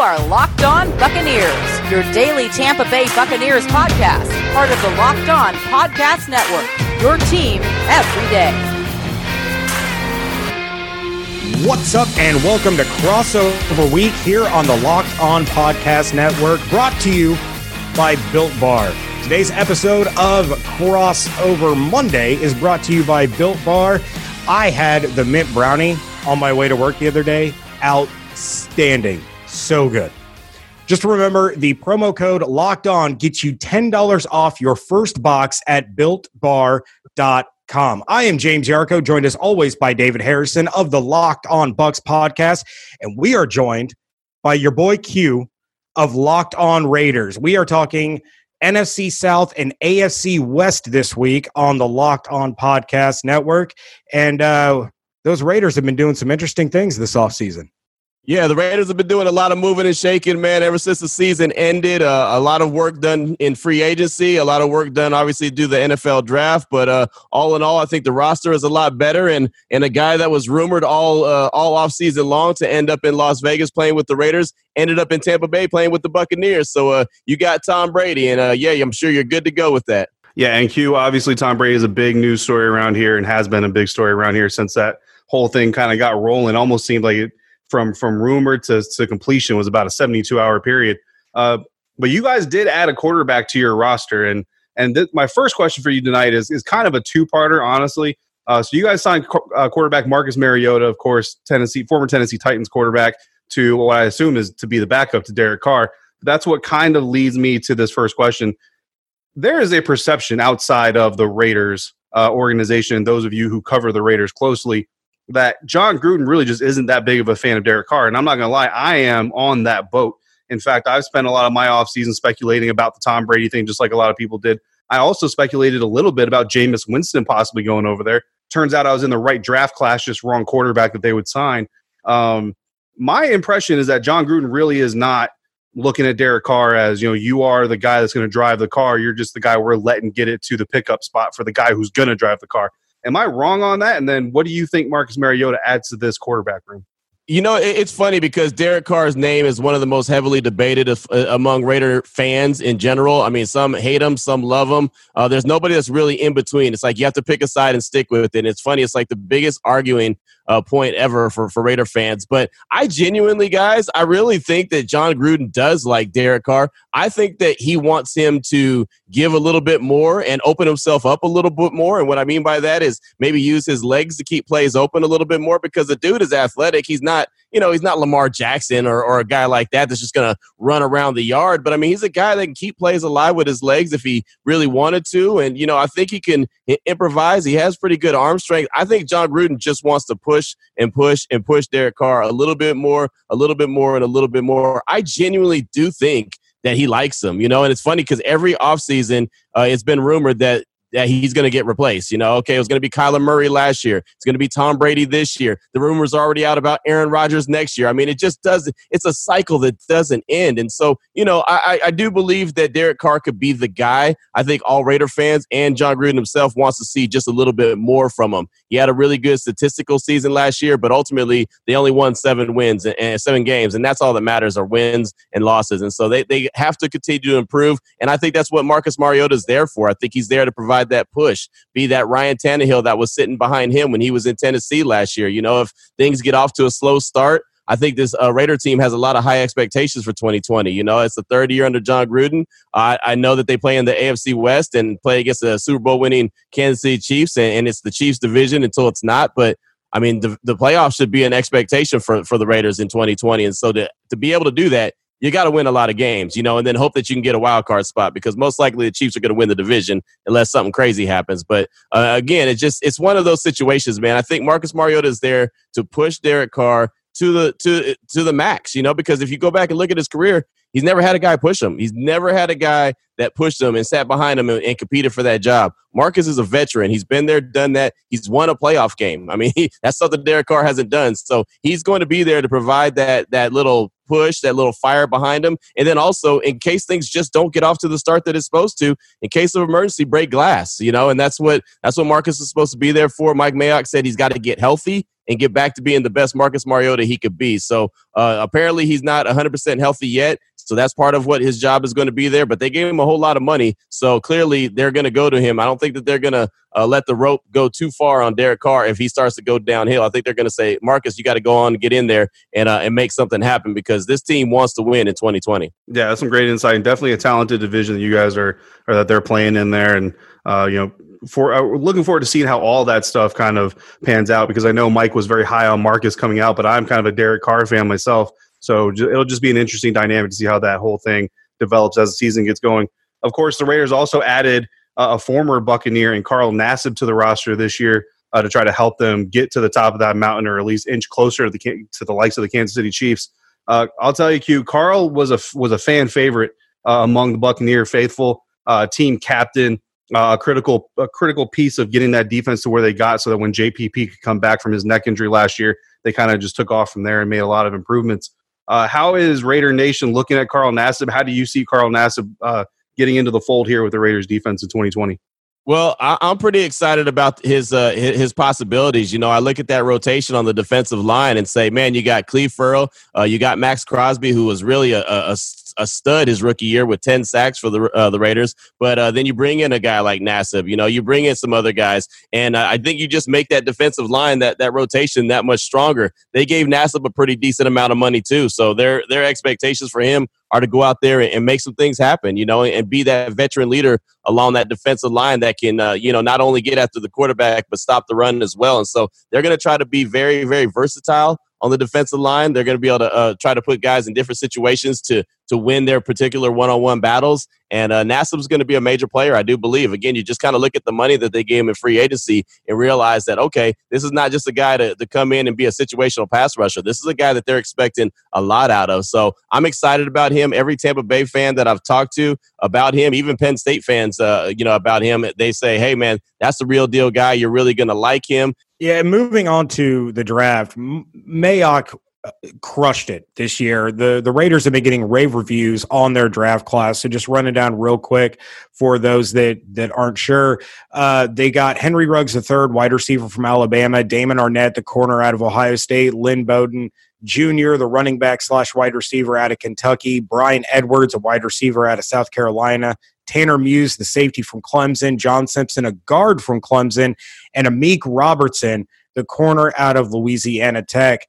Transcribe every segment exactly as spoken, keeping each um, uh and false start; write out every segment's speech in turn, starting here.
are Locked On Buccaneers, your daily Tampa Bay Buccaneers podcast, part of the Locked On Podcast Network, your team every day. What's up, and welcome to Crossover Week here on the Locked On Podcast Network, brought to you by Built Bar. Today's episode of Crossover Monday is brought to you by Built Bar. I had the mint brownie on my way to work the other day. Outstanding. So good. Just remember, the promo code Locked On gets you ten dollars off your first box at built bar dot com. I am James Yarko, joined as always by David Harrison of the Locked On Bucks podcast, and we are joined by your boy Q of Locked On Raiders. We are talking N F C South and A F C West this week on the Locked On Podcast Network, and uh, those Raiders have been doing some interesting things this offseason. Yeah, the Raiders have been doing a lot of moving and shaking, man, ever since the season ended. Uh, a lot of work done in free agency, a lot of work done, obviously, due to the N F L draft. But uh, all in all, I think the roster is a lot better. And and a guy that was rumored all uh, all offseason long to end up in Las Vegas playing with the Raiders ended up in Tampa Bay playing with the Buccaneers. So uh, you got Tom Brady, and uh, yeah, I'm sure you're good to go with that. Yeah, and Q, obviously Tom Brady is a big news story around here and has been a big story around here since that whole thing kind of got rolling. Almost seemed like it from from rumor to, to completion was about a seventy-two hour period. Uh, but you guys did add a quarterback to your roster. And and th- my first question for you tonight is, is kind of a two-parter, honestly. Uh, so you guys signed co- uh, quarterback Marcus Mariota, of course, Tennessee former Tennessee Titans quarterback, to what I assume is to be the backup to Derek Carr. That's what kind of leads me to this first question. There is a perception outside of the Raiders uh, organization, and those of you who cover the Raiders closely, that Jon Gruden really just isn't that big of a fan of Derek Carr. And I'm not going to lie, I am on that boat. In fact, I've spent a lot of my offseason speculating about the Tom Brady thing, just like a lot of people did. I also speculated a little bit about Jameis Winston possibly going over there. Turns out I was in the right draft class, just wrong quarterback that they would sign. Um, my impression is that Jon Gruden really is not looking at Derek Carr as, you know, you are the guy that's going to drive the car. You're just the guy we're letting get it to the pickup spot for the guy who's going to drive the car. Am I wrong on that? And then what do you think Marcus Mariota adds to this quarterback room? You know, it's funny because Derek Carr's name is one of the most heavily debated of, uh, among Raider fans in general. I mean, some hate him, some love him. Uh, there's nobody that's really in between. It's like you have to pick a side and stick with it. And it's funny. It's like the biggest arguing uh, point ever for, for Raider fans. But I genuinely, guys, I really think that Jon Gruden does like Derek Carr. I think that he wants him to give a little bit more and open himself up a little bit more. And what I mean by that is maybe use his legs to keep plays open a little bit more, because the dude is athletic. He's not, you know, he's not Lamar Jackson or, or a guy like that that's just going to run around the yard. But, I mean, he's a guy that can keep plays alive with his legs if he really wanted to. And, you know, I think he can improvise. He has pretty good arm strength. I think Jon Gruden just wants to push and push and push Derek Carr a little bit more, a little bit more, and a little bit more. I genuinely do think that he likes him, you know, and it's funny because every offseason uh, it's been rumored that that he's going to get replaced. You know, okay, it was going to be Kyler Murray last year. It's going to be Tom Brady this year. The rumors are already out about Aaron Rodgers next year. I mean, it just doesn't – it's a cycle that doesn't end. And so, you know, I, I do believe that Derek Carr could be the guy. I think all Raider fans and Jon Gruden himself wants to see just a little bit more from him. He had a really good statistical season last year, but ultimately they only won seven wins and, and seven games, and that's all that matters are wins and losses. And so they, they have to continue to improve, and I think that's what Marcus Mariota is there for. I think he's there to provide that push, be that Ryan Tannehill that was sitting behind him when he was in Tennessee last year. You know, if things get off to a slow start, I think this uh, Raider team has a lot of high expectations for twenty twenty. You know, it's the third year under Jon Gruden. Uh, I know that they play in the A F C West and play against the Super Bowl winning Kansas City Chiefs, and, and it's the Chiefs division until it's not. But I mean, the, the playoffs should be an expectation for, for the Raiders in twenty twenty. And so to, to be able to do that, you got to win a lot of games, you know, and then hope that you can get a wild card spot, because most likely the Chiefs are going to win the division unless something crazy happens. But uh, again, it's just it's one of those situations, man. I think Marcus Mariota is there to push Derek Carr to the to to the max, you know, because if you go back and look at his career, he's never had a guy push him. He's never had a guy that pushed him and sat behind him and, and competed for that job. Marcus is a veteran. He's been there, done that. He's won a playoff game. I mean, he, that's something Derek Carr hasn't done. So he's going to be there to provide that that little push, that little fire behind him. And then also, in case things just don't get off to the start that it's supposed to, in case of emergency, break glass, you know, and that's what that's what Marcus is supposed to be there for. Mike Mayock said he's got to get healthy. and get back to being the best Marcus Mariota he could be. So uh, apparently he's not one hundred percent healthy yet. So that's part of what his job is going to be there. But they gave him a whole lot of money. So clearly they're going to go to him. I don't think that they're going to uh, let the rope go too far on Derek Carr if he starts to go downhill. I think they're going to say, Marcus, you got to go on, get in there, and uh, and make something happen because this team wants to win in twenty twenty. Yeah, that's some great insight, and definitely a talented division that you guys are, or that they're playing in there. And, uh, you know, for uh, looking forward to seeing how all that stuff kind of pans out, because I know Mike was very high on Marcus coming out, but I'm kind of a Derek Carr fan myself. So it'll just be an interesting dynamic to see how that whole thing develops as the season gets going. Of course, the Raiders also added uh, a former Buccaneer and Carl Nassib to the roster this year uh, to try to help them get to the top of that mountain, or at least inch closer to the to the likes of the Kansas City Chiefs. Uh, I'll tell you, Q, Carl was a was a fan favorite uh, among the Buccaneer faithful, uh, team captain, uh, a critical a critical piece of getting that defense to where they got, so that when J P P could come back from his neck injury last year, they kind of just took off from there and made a lot of improvements. Uh, how is Raider Nation looking at Carl Nassib? How do you see Carl Nassib uh, getting into the fold here with the Raiders defense in twenty twenty? Well, I, I'm pretty excited about his uh, his, his possibilities. You know, I look at that rotation on the defensive line and say, man, you got Cleve Ferrell, uh, you got Max Crosby, who was really a, a, a stud his rookie year with ten sacks for the uh, the Raiders. But uh, then you bring in a guy like Nassib, you know, you bring in some other guys, and uh, I think you just make that defensive line, that that rotation, that much stronger. They gave Nassib a pretty decent amount of money too, so their their expectations for him are to go out there and, and make some things happen, you know, and be that veteran leader along that defensive line that can, uh, you know, not only get after the quarterback, but stop the run as well. And so they're going to try to be very, very versatile on the defensive line. They're going to be able to uh, try to put guys in different situations to to win their particular one-on-one battles. And uh, Nassib's going to be a major player, I do believe. Again, you just kind of look at the money that they gave him in free agency and realize that, okay, this is not just a guy to, to come in and be a situational pass rusher. This is a guy that they're expecting a lot out of. So I'm excited about him. Every Tampa Bay fan that I've talked to about him, even Penn State fans, uh, you know, about him, they say, hey, man, that's the real deal guy. You're really going to like him. Yeah, moving on to the draft, Mayock crushed it this year. The the Raiders have been getting rave reviews on their draft class. So just run it down real quick for those that that aren't sure. Uh, they got Henry Ruggs the third, wide receiver from Alabama, Damon Arnett, the corner out of Ohio State, Lynn Bowden Junior, the running back slash wide receiver out of Kentucky, Brian Edwards, a wide receiver out of South Carolina, Tanner Muse, the safety from Clemson, John Simpson, a guard from Clemson, and Amik Robertson, the corner out of Louisiana Tech.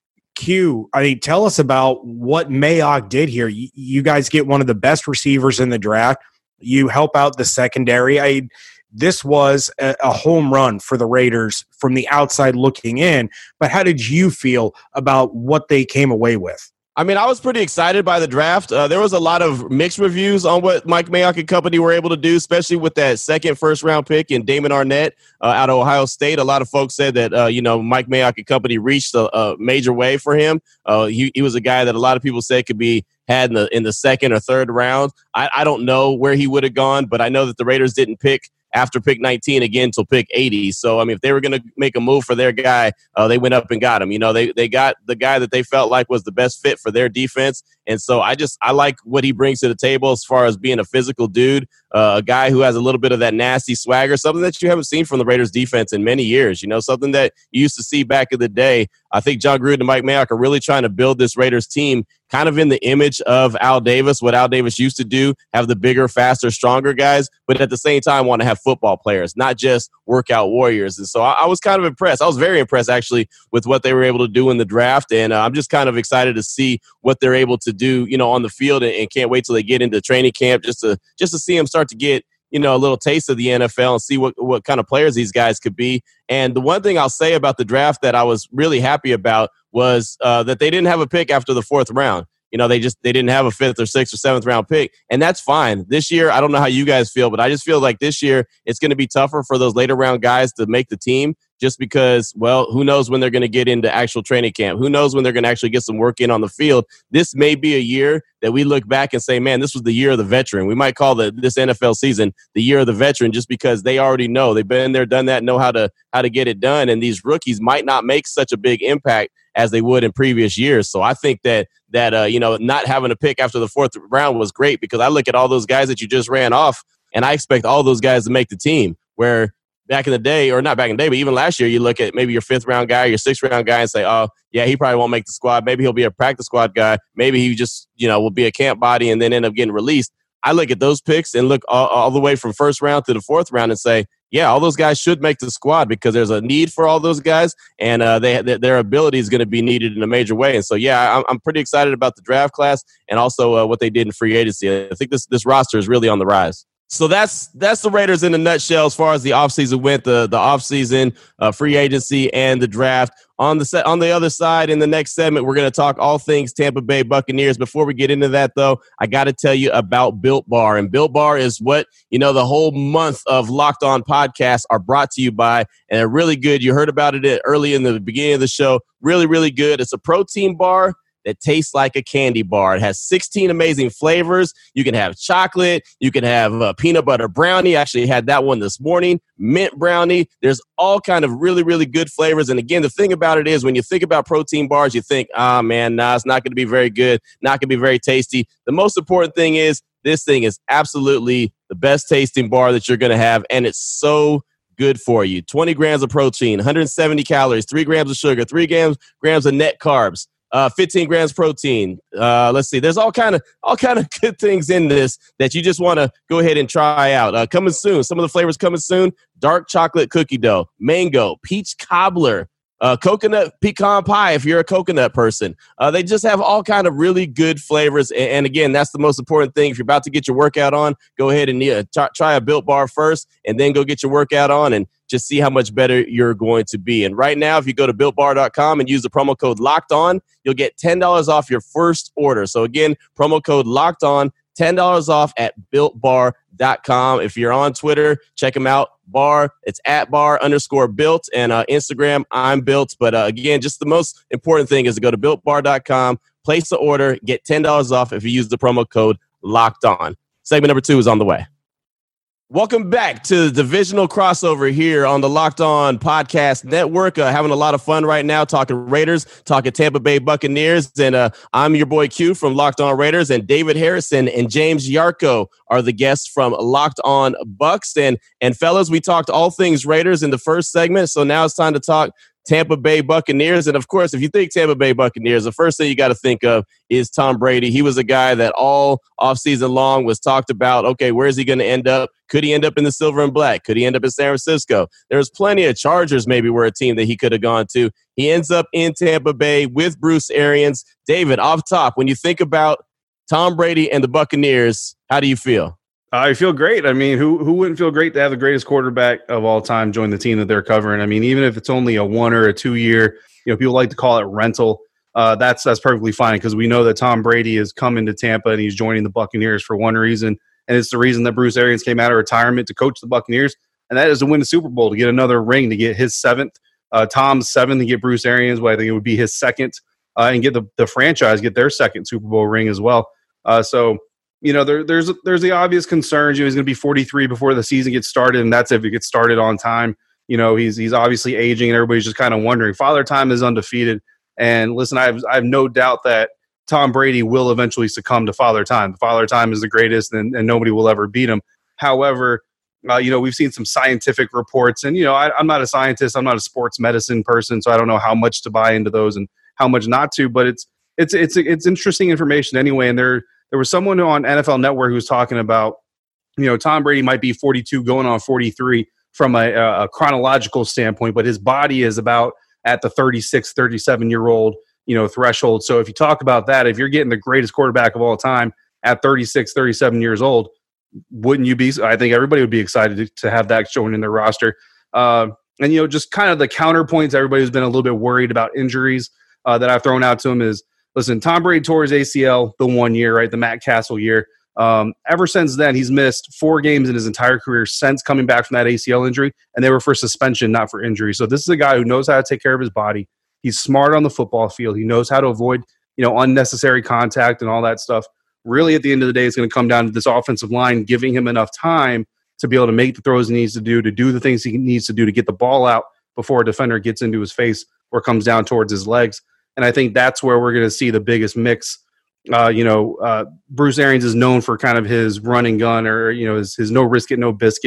Q, I mean, tell us about what Mayock did here. You, you guys get one of the best receivers in the draft. You help out the secondary. I, this was a, a home run for the Raiders from the outside looking in. But how did you feel about what they came away with? I mean, I was pretty excited by the draft. Uh, there was a lot of mixed reviews on what Mike Mayock and company were able to do, especially with that second first-round pick in Damon Arnett uh, out of Ohio State. A lot of folks said that, uh, you know, Mike Mayock and company reached a, a major wave for him. Uh, he, he was a guy that a lot of people said could be had in the in the second or third round. I, I don't know where he would have gone, but I know that the Raiders didn't pick after pick nineteen again until pick eighty. So, I mean, if they were going to make a move for their guy, uh, they went up and got him. You know, they they got the guy that they felt like was the best fit for their defense. And so I just I like what he brings to the table as far as being a physical dude, uh, a guy who has a little bit of that nasty swagger, something that you haven't seen from the Raiders defense in many years, you know, something that you used to see back in the day. I think John Gruden and Mike Mayock are really trying to build this Raiders team kind of in the image of Al Davis, what Al Davis used to do, have the bigger, faster, stronger guys, but at the same time want to have football players, not just workout warriors. And so I, I was kind of impressed. I was very impressed, actually, with what they were able to do in the draft. And uh, I'm just kind of excited to see what they're able to do, you know, on the field, and, and can't wait till they get into training camp just to just to see them start to get, you know, a little taste of the N F L and see what, what kind of players these guys could be. And the one thing I'll say about the draft that I was really happy about was uh, that they didn't have a pick after the fourth round. You know, they just they didn't have a fifth or sixth or seventh round pick, and that's fine. This year, I don't know how you guys feel, but I just feel like this year it's going to be tougher for those later round guys to make the team, just because, well, who knows when they're going to get into actual training camp? Who knows when they're going to actually get some work in on the field? This may be a year that we look back and say, man, this was the year of the veteran. We might call the, this N F L season the year of the veteran, just because they already know. They've been there, done that, know how to how to get it done, and these rookies might not make such a big impact as they would in previous years. So I think that, that uh, you know, not having a pick after the fourth round was great, because I look at all those guys that you just ran off, and I expect all those guys to make the team, where back in the day, or not back in the day, but even last year, you look at maybe your fifth round guy, your sixth round guy, and say, oh, yeah, he probably won't make the squad. Maybe he'll be a practice squad guy. Maybe he just, you know, will be a camp body and then end up getting released. I look at those picks and look all, all the way from first round to the fourth round and say, yeah, all those guys should make the squad because there's a need for all those guys, and uh, they, their ability is going to be needed in a major way. And so, yeah, I'm, I'm pretty excited about the draft class and also uh, what they did in free agency. I think this this roster is really on the rise. So that's that's the Raiders in a nutshell as far as the offseason went, the the offseason, uh, free agency, and the draft. On the set, on the other side, in the next segment, we're going to talk all things Tampa Bay Buccaneers. Before we get into that, though, I got to tell you about Built Bar. And Built Bar is what, you know, the whole month of Locked On podcasts are brought to you by, and they're really good. You heard about it early in the beginning of the show. Really, really good. It's a protein bar that tastes like a candy bar. It has sixteen amazing flavors. You can have chocolate. You can have a peanut butter brownie. I actually had that one this morning. Mint brownie. There's all kind of really, really good flavors. And again, the thing about it is when you think about protein bars, you think, ah, oh, man, nah, it's not going to be very good. Not going to be very tasty. The most important thing is this thing is absolutely the best tasting bar that you're going to have. And it's so good for you. twenty grams of protein, one hundred seventy calories, three grams of sugar, three grams, grams of net carbs. Uh, fifteen grams protein. Uh, let's see. There's all kind of all kind of good things in this that you just want to go ahead and try out. Uh, coming soon. Some of the flavors coming soon. Dark chocolate cookie dough, mango, peach cobbler, uh, coconut pecan pie if you're a coconut person. Uh, they just have all kind of really good flavors. And, and again, that's the most important thing. If you're about to get your workout on, go ahead and uh, t- try a Built Bar first and then go get your workout on and just see how much better you're going to be. And right now, if you go to built bar dot com and use the promo code Locked On, you'll get ten dollars off your first order. So again, promo code Locked On, ten dollars off at built bar dot com. If you're on Twitter, check them out. Bar, it's at bar underscore built. And uh, Instagram, I'm built. But uh, again, just the most important thing is to go to built bar dot com, place the order, get ten dollars off if you use the promo code Locked On. Segment number two is on the way. Welcome back to the divisional crossover here on the Locked On Podcast Network. Uh, having a lot of fun right now talking Raiders, talking Tampa Bay Buccaneers. And uh, I'm your boy Q from Locked On Raiders, and David Harrison and James Yarko are the guests from Locked On Bucks. And, and fellas, we talked all things Raiders in the first segment, so now it's time to talk Tampa Bay Buccaneers. And of course, if you think Tampa Bay Buccaneers, the first thing you got to think of is Tom Brady. He was a guy that all offseason long was talked about. Okay, where is he going to end up? Could he end up in the silver and black? Could he end up in San Francisco? There's plenty of Chargers maybe were a team that he could have gone to. He ends up in Tampa Bay with Bruce Arians. David, off top, when you think about Tom Brady and the Buccaneers, how do you feel? I feel great. I mean, who who wouldn't feel great to have the greatest quarterback of all time join the team that they're covering? I mean, even if it's only a one or a two year, you know, people like to call it rental. Uh, that's that's perfectly fine because we know that Tom Brady is coming to Tampa and he's joining the Buccaneers for one reason, and it's the reason that Bruce Arians came out of retirement to coach the Buccaneers, and that is to win the Super Bowl, to get another ring, to get his seventh, uh, Tom's seventh, to get Bruce Arians, well, I think it would be his second, uh, and get the the franchise get their second Super Bowl ring as well. Uh, so. You know, there, there's there's the obvious concerns. You know, he's going to be forty-three before the season gets started, and that's if it gets started on time. You know, he's he's obviously aging, and everybody's just kind of wondering. Father Time is undefeated, and listen, I have I have no doubt that Tom Brady will eventually succumb to Father Time. Father Time is the greatest, and, and nobody will ever beat him. However, uh, you know, we've seen some scientific reports, and you know, I, I'm not a scientist, I'm not a sports medicine person, so I don't know how much to buy into those and how much not to. But it's it's it's it's interesting information anyway, and they're. There was someone on N F L Network who was talking about, you know, Tom Brady might be forty-two going on forty-three from a, a chronological standpoint, but his body is about at the thirty-six, thirty-seven-year-old, you know, threshold. So if you talk about that, if you're getting the greatest quarterback of all time at thirty-six, thirty-seven years old, wouldn't you be? I think everybody would be excited to, to have that shown in their roster. Uh, and, you know, just kind of the counterpoints, everybody's been a little bit worried about injuries uh, that I've thrown out to him is, listen, Tom Brady tore his A C L the one year, right, the Matt Castle year. Um, ever since then, he's missed four games in his entire career since coming back from that A C L injury, and they were for suspension, not for injury. So this is a guy who knows how to take care of his body. He's smart on the football field. He knows how to avoid, you know, unnecessary contact and all that stuff. Really, at the end of the day, it's going to come down to this offensive line giving him enough time to be able to make the throws he needs to do, to do the things he needs to do to get the ball out before a defender gets into his face or comes down towards his legs. And I think that's where we're going to see the biggest mix. Uh, you know, uh, Bruce Arians is known for kind of his run and gun, or, you know, his, his no risk it, no biscuit.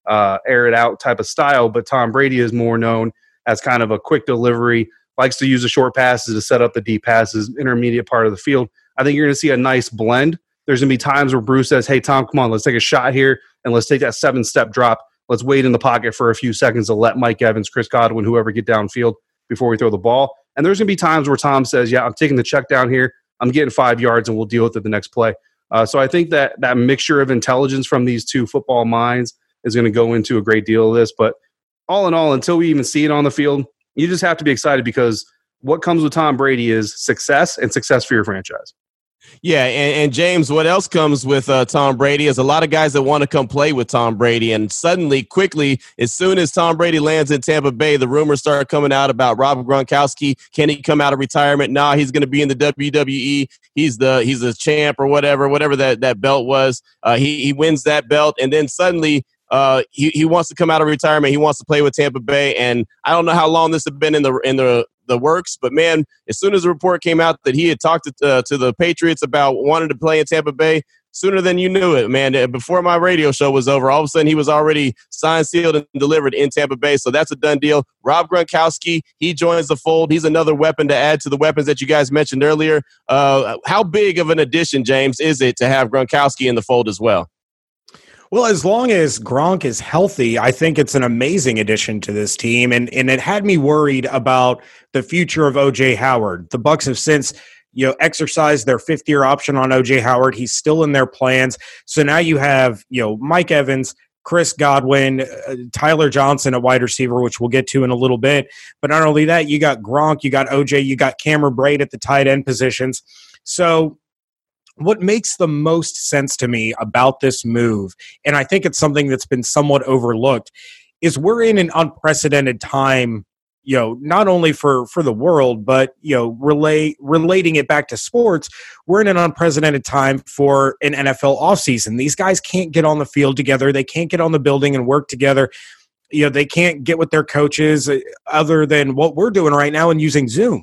uh, air it out type of style. But Tom Brady is more known as kind of a quick delivery, likes to use the short passes to set up the deep passes, intermediate part of the field. I think you're going to see a nice blend. There's going to be times where Bruce says, hey, Tom, come on, let's take a shot here, and let's take that seven-step drop. Let's wait in the pocket for a few seconds to let Mike Evans, Chris Godwin, whoever get downfield before we throw the ball. And there's going to be times where Tom says, yeah, I'm taking the check down here. I'm getting five yards, and we'll deal with it the next play. Uh, so I think that that mixture of intelligence from these two football minds is going to go into a great deal of this. But all in all, until we even see it on the field, you just have to be excited because what comes with Tom Brady is success and success for your franchise. Yeah, and, and James, what else comes with uh, Tom Brady is a lot of guys that want to come play with Tom Brady. And suddenly, quickly, as soon as Tom Brady lands in Tampa Bay, the rumors start coming out about Rob Gronkowski. Can he come out of retirement? Nah, he's going to be in the W W E. He's the he's a champ or whatever, whatever that, that belt was. Uh, he, he wins that belt, and then suddenly uh, he, he wants to come out of retirement. He wants to play with Tampa Bay. And I don't know how long this has been in the in the the works, but man, as soon as the report came out that he had talked to, uh, to the Patriots about wanting to play in Tampa Bay, sooner than you knew it, man. Before my radio show was over, all of a sudden he was already signed, sealed, and delivered in Tampa Bay. So that's a done deal. Rob Gronkowski, he joins the fold. He's another weapon to add to the weapons that you guys mentioned earlier. Uh, how big of an addition, James, is it to have Gronkowski in the fold as well? Well, as long as Gronk is healthy, I think it's an amazing addition to this team. And and it had me worried about the future of O J Howard. The Bucs have since, you know, exercised their fifth-year option on O J Howard. He's still in their plans. So now you have, you know, Mike Evans, Chris Godwin, uh, Tyler Johnson at wide receiver, which we'll get to in a little bit. But not only that, you got Gronk, you got O J, you got Cameron Brate at the tight end positions. So what makes the most sense to me about this move, and I think it's something that's been somewhat overlooked, is we're in an unprecedented time, you know, not only for, for the world, but, you know, relay, relating it back to sports, we're in an unprecedented time for an N F L offseason. These guys can't get on the field together. They can't get on the building and work together. You know, they can't get with their coaches other than what we're doing right now and using Zoom.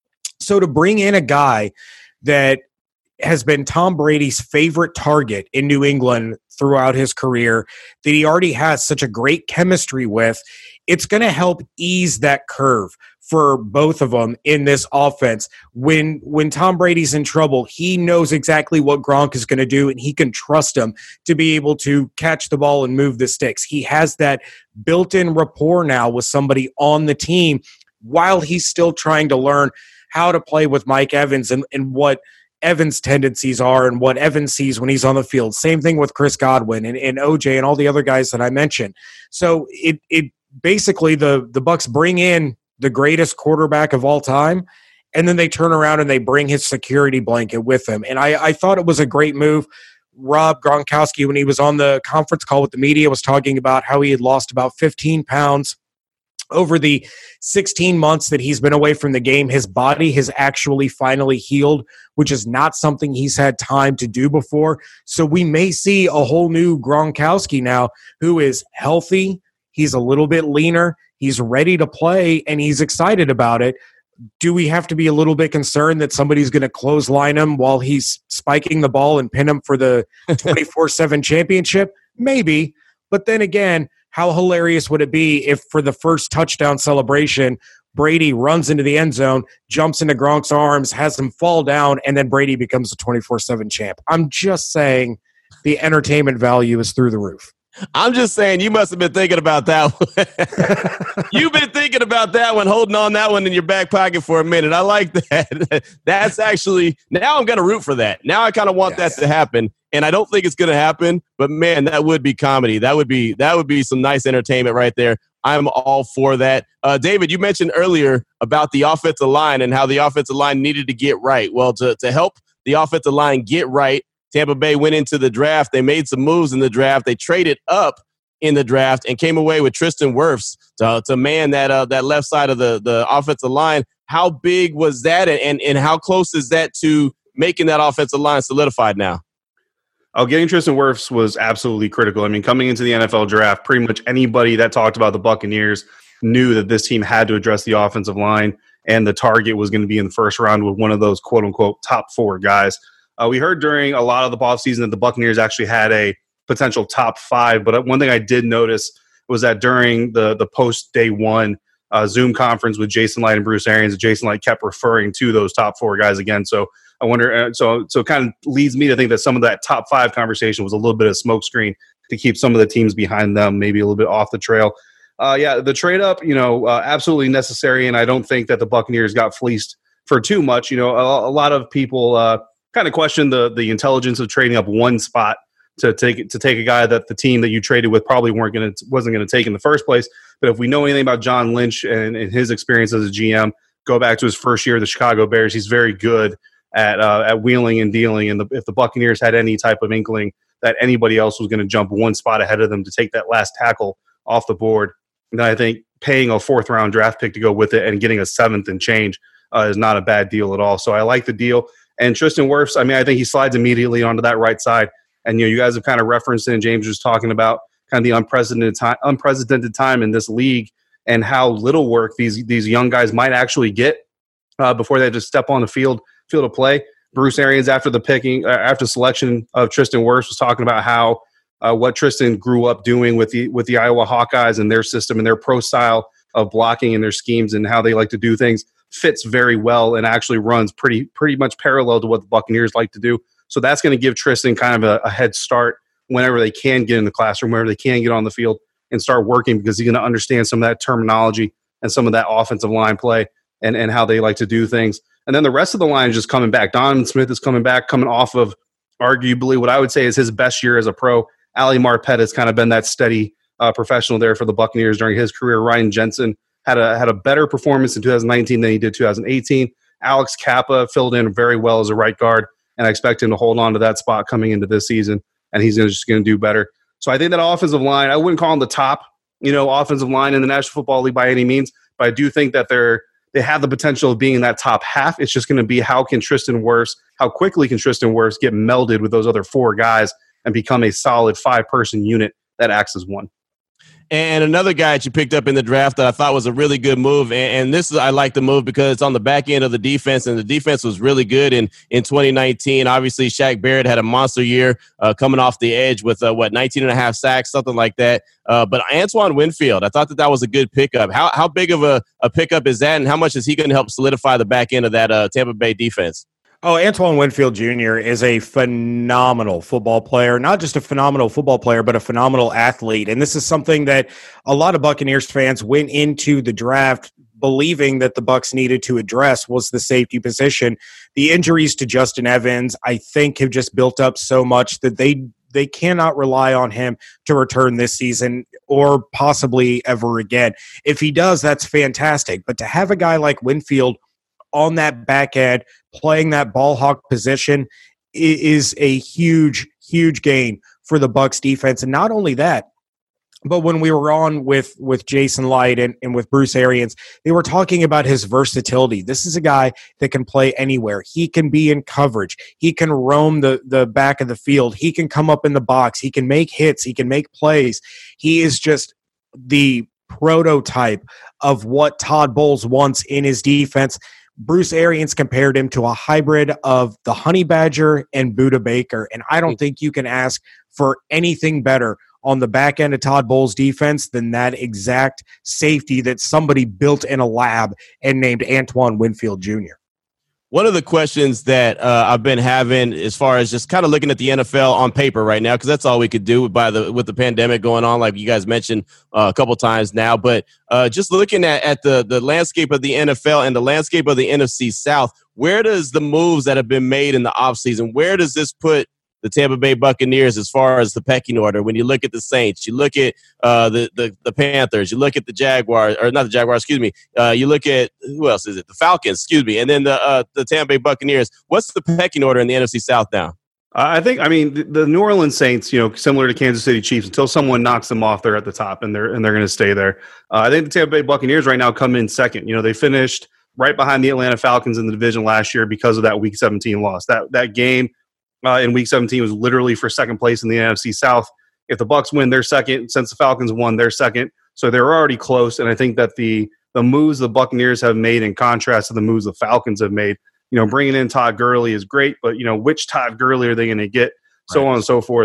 So to bring in a guy that has been Tom Brady's favorite target in New England throughout his career, that he already has such a great chemistry with, it's going to help ease that curve for both of them in this offense. When when Tom Brady's in trouble, he knows exactly what Gronk is going to do, and he can trust him to be able to catch the ball and move the sticks. He has that built-in rapport now with somebody on the team while he's still trying to learn how to play with Mike Evans and, and what Evans' tendencies are and what Evans sees when he's on the field. Same thing with Chris Godwin and, and O J and all the other guys that I mentioned. So it it basically the the Bucs bring in the greatest quarterback of all time, and then they turn around and they bring his security blanket with them. And I, I thought it was a great move. Rob Gronkowski, when he was on the conference call with the media, was talking about how he had lost about fifteen pounds over the sixteen months that he's been away from the game. His body has actually finally healed, which is not something he's had time to do before. So we may see a whole new Gronkowski now who is healthy. He's a little bit leaner. He's ready to play, and he's excited about it. Do we have to be a little bit concerned that somebody's going to clothesline him while he's spiking the ball and pin him for the twenty-four seven championship? Maybe. But then again, how hilarious would it be if for the first touchdown celebration, Brady runs into the end zone, jumps into Gronk's arms, has him fall down, and then Brady becomes a twenty-four seven champ? I'm just saying the entertainment value is through the roof. I'm just saying you must have been thinking about that one. You've been thinking about that one, holding on that one in your back pocket for a minute. I like that. That's actually, now I'm going to root for that. Now I kind of want yes. that to happen. And I don't think it's going to happen, but man, that would be comedy. That would be that would be some nice entertainment right there. I'm all for that. Uh, David, you mentioned earlier about the offensive line and how the offensive line needed to get right. Well, to, to help the offensive line get right, Tampa Bay went into the draft. They made some moves in the draft. They traded up in the draft and came away with Tristan Wirfs to, to man that uh, that left side of the, the offensive line. How big was that, and, and, and how close is that to making that offensive line solidified now? Oh, getting Tristan Wirfs was absolutely critical. I mean, coming into the N F L draft, pretty much anybody that talked about the Buccaneers knew that this team had to address the offensive line, and the target was going to be in the first round with one of those quote-unquote top four guys. Uh, we heard during a lot of the offseason that the Buccaneers actually had a potential top five. But one thing I did notice was that during the the post day one uh, Zoom conference with Jason Light and Bruce Arians, Jason Light kept referring to those top four guys again. So I wonder, uh, so so it kind of leads me to think that some of that top five conversation was a little bit of smokescreen to keep some of the teams behind them maybe a little bit off the trail. Uh, yeah, the trade up, you know, uh, absolutely necessary, and I don't think that the Buccaneers got fleeced for too much. You know, a, a lot of people uh, kind of question the the intelligence of trading up one spot to take to take a guy that the team that you traded with probably weren't going to wasn't going to take in the first place. But if we know anything about John Lynch and, and his experience as a G M, go back to his first year of the Chicago Bears. He's very good at uh, at wheeling and dealing. And the, if the Buccaneers had any type of inkling that anybody else was going to jump one spot ahead of them to take that last tackle off the board, then I think paying a fourth round draft pick to go with it and getting a seventh and change uh, is not a bad deal at all. So I like the deal. And Tristan Wirfs, I mean, I think he slides immediately onto that right side. And, you know, you guys have kind of referenced it, and James was talking about kind of the unprecedented time, unprecedented time in this league and how little work these these young guys might actually get uh, before they just step on the field field of play. Bruce Arians, after the picking, uh, after selection of Tristan Wirfs, was talking about how uh, what Tristan grew up doing with the with the Iowa Hawkeyes and their system and their pro style of blocking and their schemes and how they like to do things fits very well and actually runs pretty pretty much parallel to what the Buccaneers like to do. So that's going to give Tristan kind of a, a head start whenever they can get in the classroom, whenever they can get on the field and start working, because he's going to understand some of that terminology and some of that offensive line play and, and how they like to do things. And then the rest of the line is just coming back. Donovan Smith is coming back, coming off of arguably what I would say is his best year as a pro. Ali Marpet has kind of been that steady uh, professional there for the Buccaneers during his career. Ryan Jensen had a had a better performance in two thousand nineteen than he did two thousand eighteen. Alex Kappa filled in very well as a right guard, and I expect him to hold on to that spot coming into this season, and he's just going to do better. So I think that offensive line, I wouldn't call them the top, you know, offensive line in the National Football League by any means, but I do think that they're they have the potential of being in that top half. It's just going to be how can Tristan Wirfs, how quickly can Tristan Wirfs get melded with those other four guys and become a solid five-person unit that acts as one. And another guy that you picked up in the draft that I thought was a really good move, and, and this is I like the move because it's on the back end of the defense, and the defense was really good in, in twenty nineteen. Obviously, Shaq Barrett had a monster year uh, coming off the edge with, uh, what, nineteen and a half sacks, something like that. Uh, but Antoine Winfield, I thought that that was a good pickup. How how big of a, a pickup is that, and how much is he going to help solidify the back end of that uh, Tampa Bay defense? Oh, Antoine Winfield Junior is a phenomenal football player, not just a phenomenal football player, but a phenomenal athlete. And this is something that a lot of Buccaneers fans went into the draft believing that the Bucs needed to address was the safety position. The injuries to Justin Evans, I think, have just built up so much that they they cannot rely on him to return this season or possibly ever again. If he does, that's fantastic. But to have a guy like Winfield on that back end, playing that ball hawk position is a huge, huge gain for the Bucs defense. And not only that, but when we were on with, with Jason Light and, and with Bruce Arians, they were talking about his versatility. This is a guy that can play anywhere. He can be in coverage. He can roam the, the back of the field. He can come up in the box. He can make hits. He can make plays. He is just the prototype of what Todd Bowles wants in his defense. Bruce Arians compared him to a hybrid of the Honey Badger and Budda Baker, and I don't think you can ask for anything better on the back end of Todd Bowles' defense than that exact safety that somebody built in a lab and named Antoine Winfield Junior One of the questions that uh, I've been having as far as just kind of looking at the N F L on paper right now, because that's all we could do by the with the pandemic going on, like you guys mentioned uh, a couple times now. But uh, just looking at, at the, the landscape of the N F L and the landscape of the N F C South, where does the moves that have been made in the offseason, where does this put the Tampa Bay Buccaneers as far as the pecking order? When you look at the Saints, you look at uh, the, the the Panthers, you look at the Jaguars, or not the Jaguars, excuse me. Uh, you look at, who else is it? The Falcons, excuse me. And then the uh, the Tampa Bay Buccaneers. What's the pecking order in the N F C South now? Uh, I think, I mean, the, the New Orleans Saints, you know, similar to Kansas City Chiefs, until someone knocks them off, they're at the top, and they're and they're going to stay there. Uh, I think the Tampa Bay Buccaneers right now come in second. You know, they finished right behind the Atlanta Falcons in the division last year because of that Week seventeen loss. That that game uh, in Week seventeen was literally for second place in the N F C South. If the Bucs win, they're second. Since the Falcons won, they're second. So they're already close, and I think that the the moves the Buccaneers have made in contrast to the moves the Falcons have made, you know, bringing in Todd Gurley is great, but, you know, which Todd Gurley are they going to get? So right. on and so forth.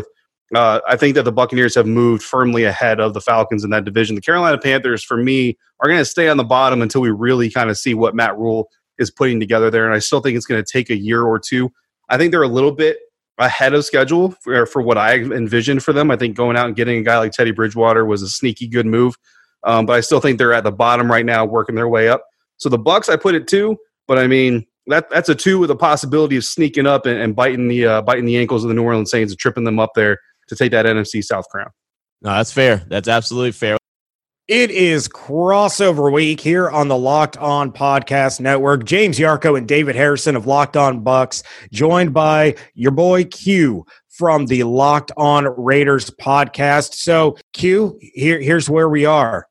Uh, I think that the Buccaneers have moved firmly ahead of the Falcons in that division. The Carolina Panthers, for me, are going to stay on the bottom until we really kind of see what Matt Rule is putting together there. And I still think it's going to take a year or two. I think they're a little bit ahead of schedule for, for what I envisioned for them. I think going out and getting a guy like Teddy Bridgewater was a sneaky good move. Um, but I still think they're at the bottom right now, working their way up. So the Bucs, I put it two, but I mean, that that's a two with a possibility of sneaking up and, and biting the uh, biting the ankles of the New Orleans Saints and tripping them up there to take that N F C South crown. No, that's fair. That's absolutely fair. It is crossover week here on the Locked On Podcast Network. James Yarko and David Harrison of Locked On Bucks, joined by your boy Q from the Locked On Raiders podcast. So, Q, here, here's where we are.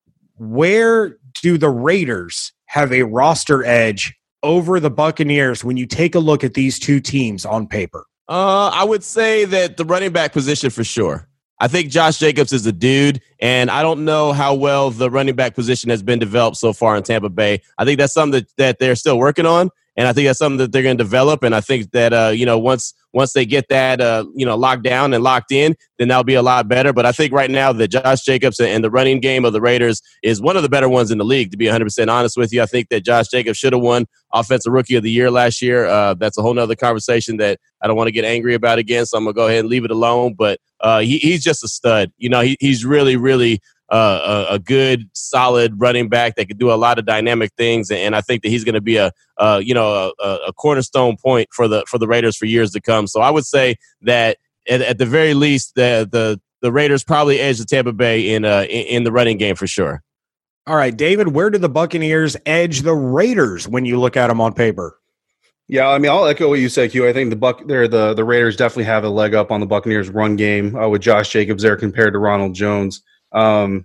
Where do the Raiders have a roster edge over the Buccaneers when you take a look at these two teams on paper? Uh, I would say that the running back position for sure. I think Josh Jacobs is a dude, and I don't know how well the running back position has been developed so far in Tampa Bay. I think that's something that, that they're still working on, and I think that's something that they're going to develop. And I think that uh, you know, once once they get that uh, you know locked down and locked in, then that'll be a lot better. But I think right now that Josh Jacobs and the running game of the Raiders is one of the better ones in the league. To be one hundred percent honest with you, I think that Josh Jacobs should have won Offensive Rookie of the Year last year. Uh, that's a whole nother conversation that I don't want to get angry about again. So I'm gonna go ahead and leave it alone. But uh, he, he's just a stud. You know, he, he's really, really. Uh, a, a good, solid running back that could do a lot of dynamic things, and I think that he's going to be a, uh, you know, a, a cornerstone point for the for the Raiders for years to come. So I would say that at, at the very least, the the the Raiders probably edge the Tampa Bay in uh in, in the running game for sure. All right, David, where do the Buccaneers edge the Raiders when you look at them on paper? Yeah, I mean, I'll echo what you said, Q. I think the Buck, there, the the Raiders definitely have a leg up on the Buccaneers' run game uh, with Josh Jacobs there compared to Ronald Jones. Um,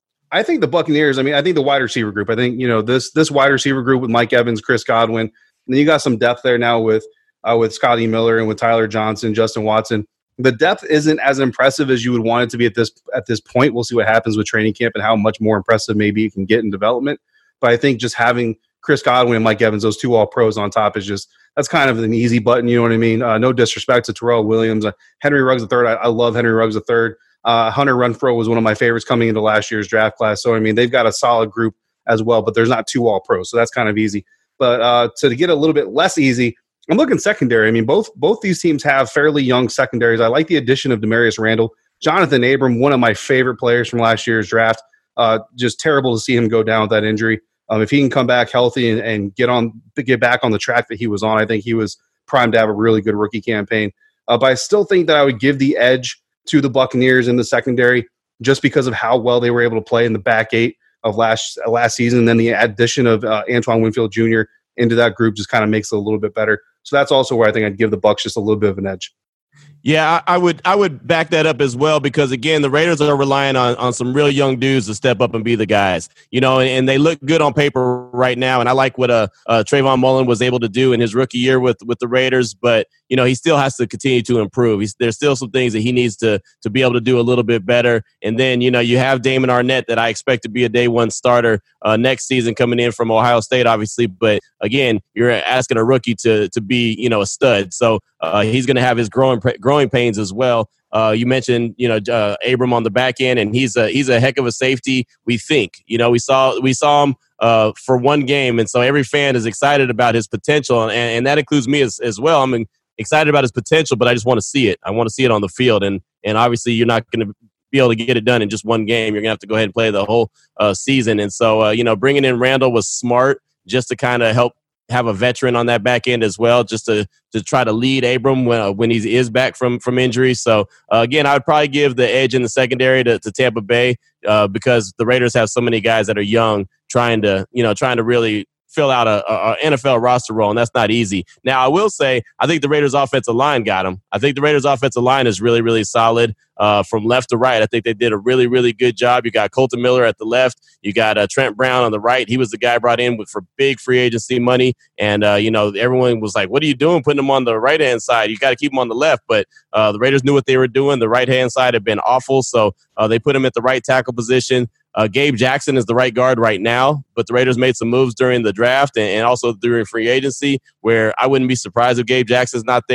I think the Buccaneers, I mean, I think the wide receiver group, I think, you know, this this wide receiver group with Mike Evans, Chris Godwin, and then you got some depth there now with uh, with Scotty Miller and with Tyler Johnson, Justin Watson. The depth isn't as impressive as you would want it to be at this at this point. We'll see what happens with training camp and how much more impressive maybe it can get in development. But I think just having Chris Godwin and Mike Evans, those two all pros on top, is just, that's kind of an easy button, you know what I mean? Uh, no disrespect to Terrell Williams. Uh, Henry Ruggs the third, I, I love Henry Ruggs the third. Uh, Hunter Renfrow was one of my favorites coming into last year's draft class. So, I mean, they've got a solid group as well, but there's not two all-pros, so that's kind of easy. But uh, to get a little bit less easy, I'm looking secondary. I mean, both both these teams have fairly young secondaries. I like the addition of Demarius Randall. Jonathan Abram, one of my favorite players from last year's draft. Uh, just terrible to see him go down with that injury. Um, if he can come back healthy and, and get on, get back on the track that he was on, I think he was primed to have a really good rookie campaign. Uh, but I still think that I would give the edge to the Buccaneers in the secondary just because of how well they were able to play in the back eight of last uh, last season. And then the addition of uh, Antoine Winfield Junior into that group just kind of makes it a little bit better. So that's also where I think I'd give the Bucs just a little bit of an edge. Yeah, I, I would I would back that up as well because, again, the Raiders are relying on, on some real young dudes to step up and be the guys, you know, and, and they look good on paper right now. And I like what uh, uh, Trayvon Mullen was able to do in his rookie year with, with the Raiders. But, you know, he still has to continue to improve. He's, there's still some things that he needs to to be able to do a little bit better. And then, you know, you have Damon Arnett that I expect to be a day one starter uh, next season coming in from Ohio State, obviously. But, again, you're asking a rookie to to be, you know, a stud. So uh, he's going to have his growing growing pains as well. Uh, you mentioned, you know, uh, Abram on the back end, and he's a he's a heck of a safety. We think, you know, we saw we saw him uh, for one game, and so every fan is excited about his potential, and, and that includes me as, as well. I'm excited about his potential, but I just want to see it. I want to see it on the field, and and obviously you're not going to be able to get it done in just one game. You're going to have to go ahead and play the whole uh, season, and so uh, you know, bringing in Randall was smart just to kind of help have a veteran on that back end as well, just to to try to lead Abram when uh, when he is back from from injury. So uh, again, I would probably give the edge in the secondary to, to Tampa Bay uh, because the Raiders have so many guys that are young, trying to you know trying to really fill out a, a, a N F L roster role, and that's not easy. Now, I will say, I think the Raiders' offensive line got him. I think the Raiders' offensive line is really, really solid uh, from left to right. I think they did a really, really good job. You got Colton Miller at the left. You got uh, Trent Brown on the right. He was the guy brought in with for big free agency money, and uh, you know everyone was like, "What are you doing, putting him on the right hand side? You got to keep him on the left." But uh, the Raiders knew what they were doing. The right hand side had been awful, so uh, they put him at the right tackle position. Uh, Gabe Jackson is the right guard right now, but the Raiders made some moves during the draft and, and also during free agency where I wouldn't be surprised if Gabe Jackson's not there.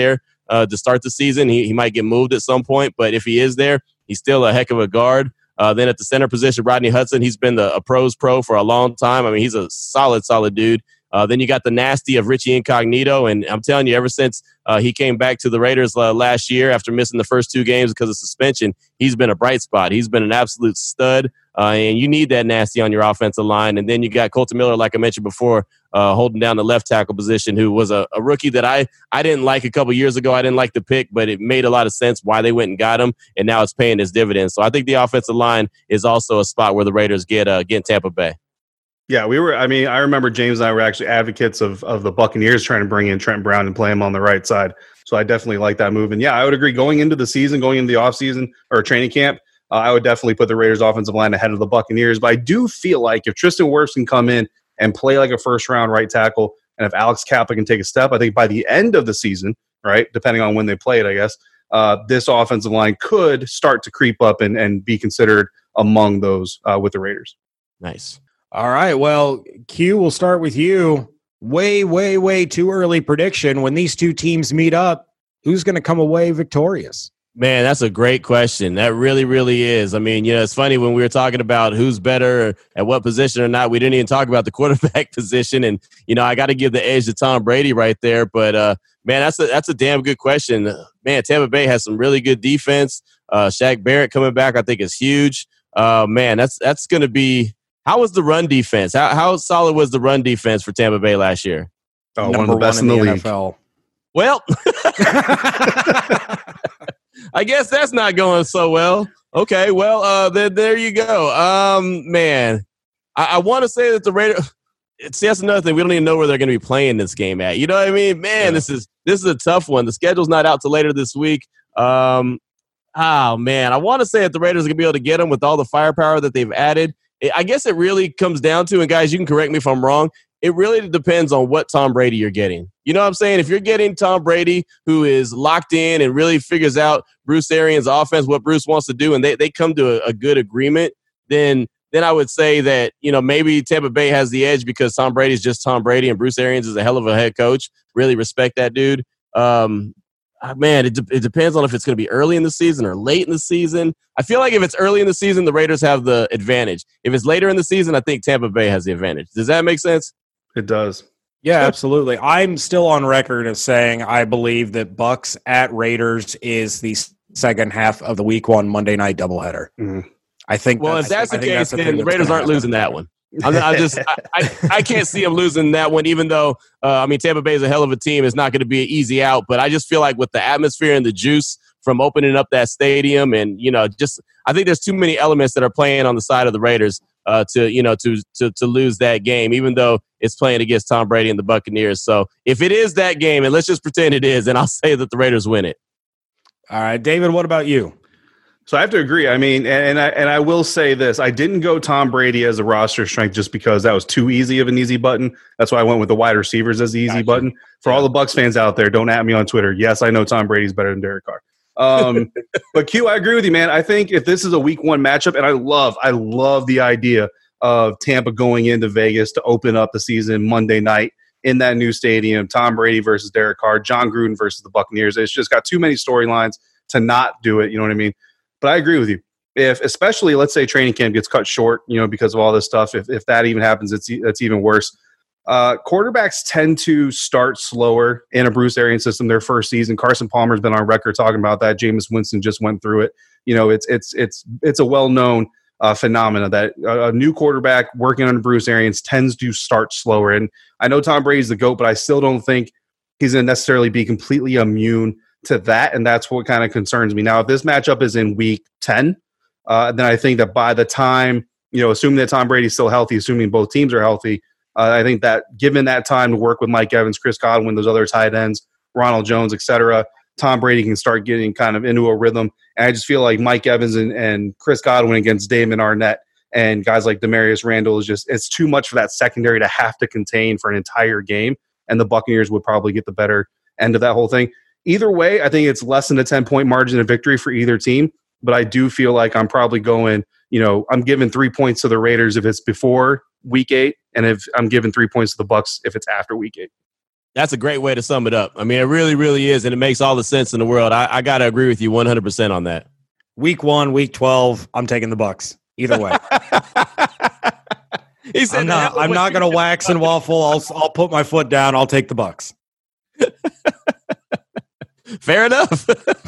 uh, to start the season. He, he might get moved at some point, but if he is there, he's still a heck of a guard. Uh, then at the center position, Rodney Hudson, he's been the, a pros pro for a long time. I mean, he's a solid, solid dude. Uh, then you got the nasty of Richie Incognito, and I'm telling you, ever since uh, he came back to the Raiders uh, last year after missing the first two games because of suspension, he's been a bright spot. He's been an absolute stud, uh, and you need that nasty on your offensive line. And then you got Colton Miller, like I mentioned before, uh, holding down the left tackle position, who was a, a rookie that I, I didn't like a couple years ago. I didn't like the pick, but it made a lot of sense why they went and got him, and now it's paying its dividends. So I think the offensive line is also a spot where the Raiders get uh, get Tampa Bay. Yeah, we were. I mean, I remember James and I were actually advocates of of the Buccaneers trying to bring in Trent Brown and play him on the right side. So I definitely like that move. And yeah, I would agree. Going into the season, going into the offseason or training camp, uh, I would definitely put the Raiders' offensive line ahead of the Buccaneers. But I do feel like if Tristan Wirfs can come in and play like a first round right tackle, and if Alex Kappa can take a step, I think by the end of the season, right, depending on when they play it, I guess, uh, this offensive line could start to creep up and, and be considered among those uh, with the Raiders. Nice. All right. Well, Q, we'll start with you. Way, way, way too early prediction. When these two teams meet up, who's going to come away victorious? Man, that's a great question. That really, really is. I mean, you know, it's funny when we were talking about who's better at what position or not, we didn't even talk about the quarterback position. And, you know, I got to give the edge to Tom Brady right there. But, uh, man, that's a, that's a damn good question. Man, Tampa Bay has some really good defense. Uh, Shaq Barrett coming back, I think, is huge. Uh, man, that's that's going to be – how was the run defense? How how solid was the run defense for Tampa Bay last year? Oh, one of the best in the, in the league. N F L. Well, I guess that's not going so well. Okay, well, uh, there, there you go. Um, man, I, I want to say that the Raiders. See, that's another thing. We don't even know where they're going to be playing this game at. You know what I mean? Man, yeah. this is this is a tough one. The schedule's not out till later this week. Um, oh man, I want to say that the Raiders are going to be able to get them with all the firepower that they've added. I guess it really comes down to, and guys, you can correct me if I'm wrong, it really depends on what Tom Brady you're getting. You know what I'm saying? If you're getting Tom Brady, who is locked in and really figures out Bruce Arians' offense, what Bruce wants to do, and they, they come to a, a good agreement, then then I would say that, you know, maybe Tampa Bay has the edge because Tom Brady is just Tom Brady and Bruce Arians is a hell of a head coach. Really respect that dude. Um, Man, it, de- it depends on if it's going to be early in the season or late in the season. I feel like if it's early in the season, the Raiders have the advantage. If it's later in the season, I think Tampa Bay has the advantage. Does that make sense? It does. Yeah, absolutely. I'm still on record as saying I believe that Bucks at Raiders is the second half of the week one Monday night doubleheader. Mm-hmm. I think. Well, if that's the case, then the Raiders aren't losing that one. I'm, I just I, I, I can't see them losing that one, even though, uh, I mean, Tampa Bay is a hell of a team. It's not going to be an easy out, but I just feel like with the atmosphere and the juice from opening up that stadium and, you know, just I think there's too many elements that are playing on the side of the Raiders uh, to, you know, to, to to lose that game, even though it's playing against Tom Brady and the Buccaneers. So if it is that game, and let's just pretend it is, then I'll say that the Raiders win it. All right, David, what about you? So I have to agree. I mean, and, and I and I will say this: I didn't go Tom Brady as a roster strength just because that was too easy of an easy button. That's why I went with the wide receivers as the easy gotcha. button. For yeah. all the Bucs fans out there, don't at me on Twitter. Yes, I know Tom Brady's better than Derek Carr. Um, but Q, I agree with you, man. I think if this is a week one matchup, and I love, I love the idea of Tampa going into Vegas to open up the season Monday night in that new stadium. Tom Brady versus Derek Carr, John Gruden versus the Buccaneers. It's just got too many storylines to not do it. You know what I mean? But I agree with you. If, especially, let's say training camp gets cut short, you know, because of all this stuff. If if that even happens, it's that's even worse. Uh, quarterbacks tend to start slower in a Bruce Arians system their first season. Carson Palmer's been on record talking about that. Jameis Winston just went through it. You know, it's it's it's it's a well known uh, phenomena that a, a new quarterback working under Bruce Arians tends to start slower. And I know Tom Brady's the GOAT, but I still don't think he's going to necessarily be completely immune to that, and that's what kind of concerns me. Now, if this matchup is in week ten, uh, then I think that by the time, you know, assuming that Tom Brady's still healthy, assuming both teams are healthy, uh, I think that given that time to work with Mike Evans, Chris Godwin, those other tight ends, Ronald Jones, et cetera, Tom Brady can start getting kind of into a rhythm. And I just feel like Mike Evans and, and Chris Godwin against Damon Arnett and guys like Demarius Randall is just, it's too much for that secondary to have to contain for an entire game. And the Buccaneers would probably get the better end of that whole thing. Either way, I think it's less than a ten-point margin of victory for either team. But I do feel like I'm probably going, you know, I'm giving three points to the Raiders if it's before week eight, and if I'm giving three points to the Bucs if it's after week eight. That's a great way to sum it up. I mean, it really, really is, and it makes all the sense in the world. I, I got to agree with you one hundred percent on that. Week one, week twelve, I'm taking the Bucks. Either way. he said, I'm not, I'm not going to wax and waffle. I'll, I'll put my foot down. I'll take the Bucks. Fair enough.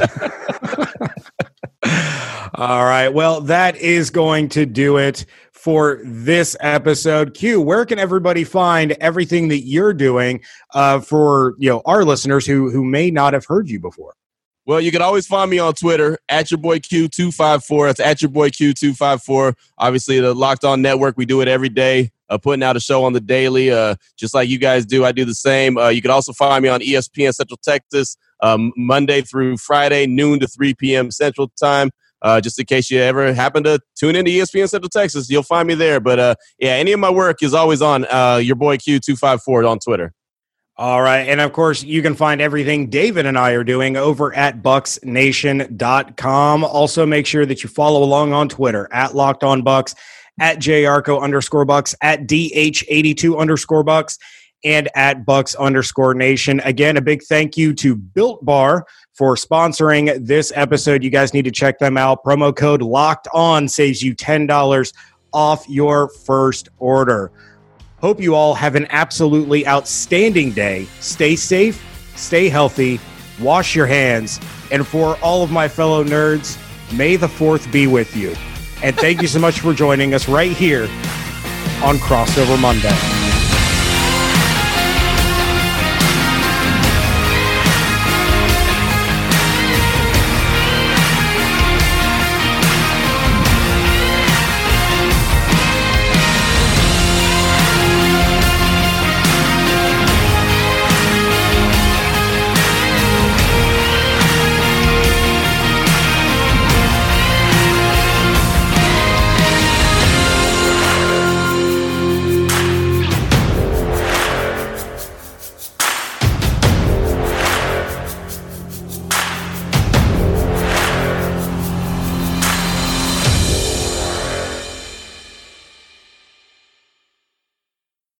All right. Well, that is going to do it for this episode. Q, where can everybody find everything that you're doing uh, for you know our listeners who who may not have heard you before? Well, you can always find me on Twitter, at your boy Q two five four. That's at your boy Q two five four. Obviously, the Locked On Network, we do it every day, uh, putting out a show on the daily, uh, just like you guys do. I do the same. Uh, you can also find me on E S P N Central Texas, um, Monday through Friday, noon to three p.m. Central Time. Uh, just in case you ever happen to tune into E S P N Central Texas, you'll find me there. But, uh, yeah, any of my work is always on uh, your boy Q two five four on Twitter. All right. And, of course, you can find everything David and I are doing over at bucks nation dot com. Also, make sure that you follow along on Twitter, at Locked On Bucks, at JArco underscore Bucks, at D H eighty-two underscore Bucks, and at Bucks underscore Nation. Again, a big thank you to Built Bar for sponsoring this episode. You guys need to check them out. Promo code Locked On saves you ten dollars off your first order. Hope you all have an absolutely outstanding day. Stay safe, stay healthy, wash your hands, and for all of my fellow nerds, may the fourth be with you. And thank you so much for joining us right here on Crossover Monday.